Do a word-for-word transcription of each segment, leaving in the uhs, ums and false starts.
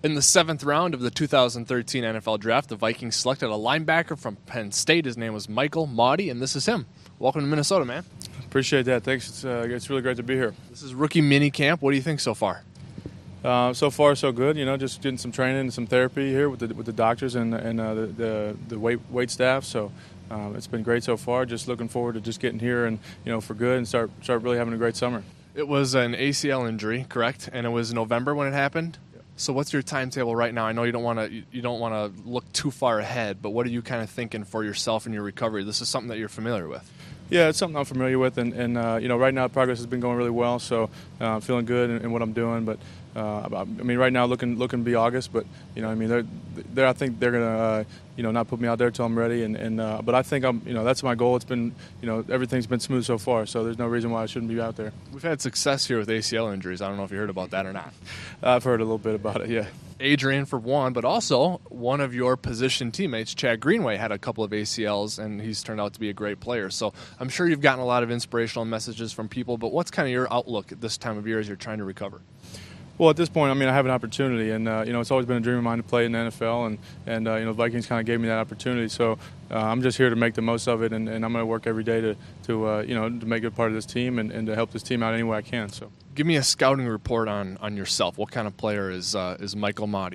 In the seventh round of the two thousand thirteen N F L Draft, the Vikings selected a linebacker from Penn State. His name was Michael Mauti, and this is him. Welcome to Minnesota, man. Appreciate that. Thanks. It's, uh, it's really great to be here. This is rookie mini camp. What do you think so far? Uh, so far, so good. You know, just getting some training and some therapy here with the with the doctors and and uh, the, the the weight weight staff. So uh, it's been great so far. Just looking forward to just getting here and you know for good and start start really having a great summer. It was an A C L injury, correct? And it was November when it happened. So what's your timetable right now? I know you don't want to you don't want to look too far ahead, but what are you kind of thinking for yourself and your recovery? This is something that you're familiar with. Yeah, it's something I'm familiar with, and, and uh, you know, right now progress has been going really well, so uh, I'm feeling good in, in what I'm doing. But uh, I mean, right now looking looking to be August, but you know, I mean, they're, they're I think they're gonna uh, you know not put me out there till I'm ready, and, and uh, but I think I'm you know that's my goal. It's been you know everything's been smooth so far, so there's no reason why I shouldn't be out there. We've had success here with A C L injuries. I don't know if you heard about that or not. I've heard a little bit about it, yeah. Adrian for one, but also one of your position teammates, Chad Greenway, had a couple of A C Ls, and he's turned out to be a great player. So I'm sure you've gotten a lot of inspirational messages from people, but what's kind of your outlook at this time of year as you're trying to recover? Well, at this point, I mean, I have an opportunity, and uh, you know, it's always been a dream of mine to play in the N F L, and and uh, you know, the Vikings kind of gave me that opportunity. So uh, I'm just here to make the most of it, and, and I'm going to work every day to to uh, you know to make it part of this team and, and to help this team out any way I can. So, give me a scouting report on on yourself. What kind of player is uh, is Michael Mauti?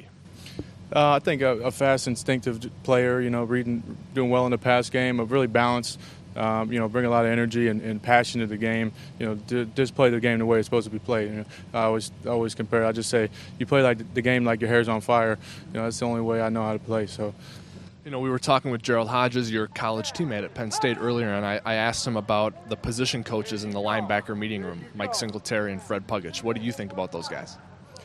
Uh, I think a, a fast, instinctive player. You know, reading, doing well in the pass game, a really balanced. Um, you know, bring a lot of energy and, and passion to the game. You know, to, just play the game the way it's supposed to be played. You know, I always, always compare. I just say, you play like the game like your hair's on fire. You know, that's the only way I know how to play. So, you know, we were talking with Gerald Hodges, your college teammate at Penn State earlier, and I, I asked him about the position coaches in the linebacker meeting room, Mike Singletary and Fred Puggich. What do you think about those guys?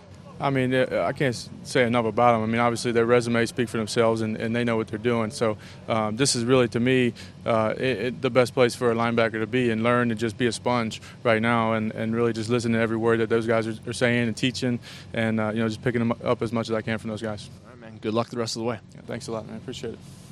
I mean, I can't say enough about them. I mean, obviously their resumes speak for themselves, and, and they know what they're doing. So um, this is really, to me, uh, it, it, the best place for a linebacker to be and learn and just be a sponge right now and, and really just listen to every word that those guys are, are saying and teaching and, uh, you know, just picking them up as much as I can from those guys. All right, man. Good luck the rest of the way. Yeah, thanks a lot, man. I appreciate it.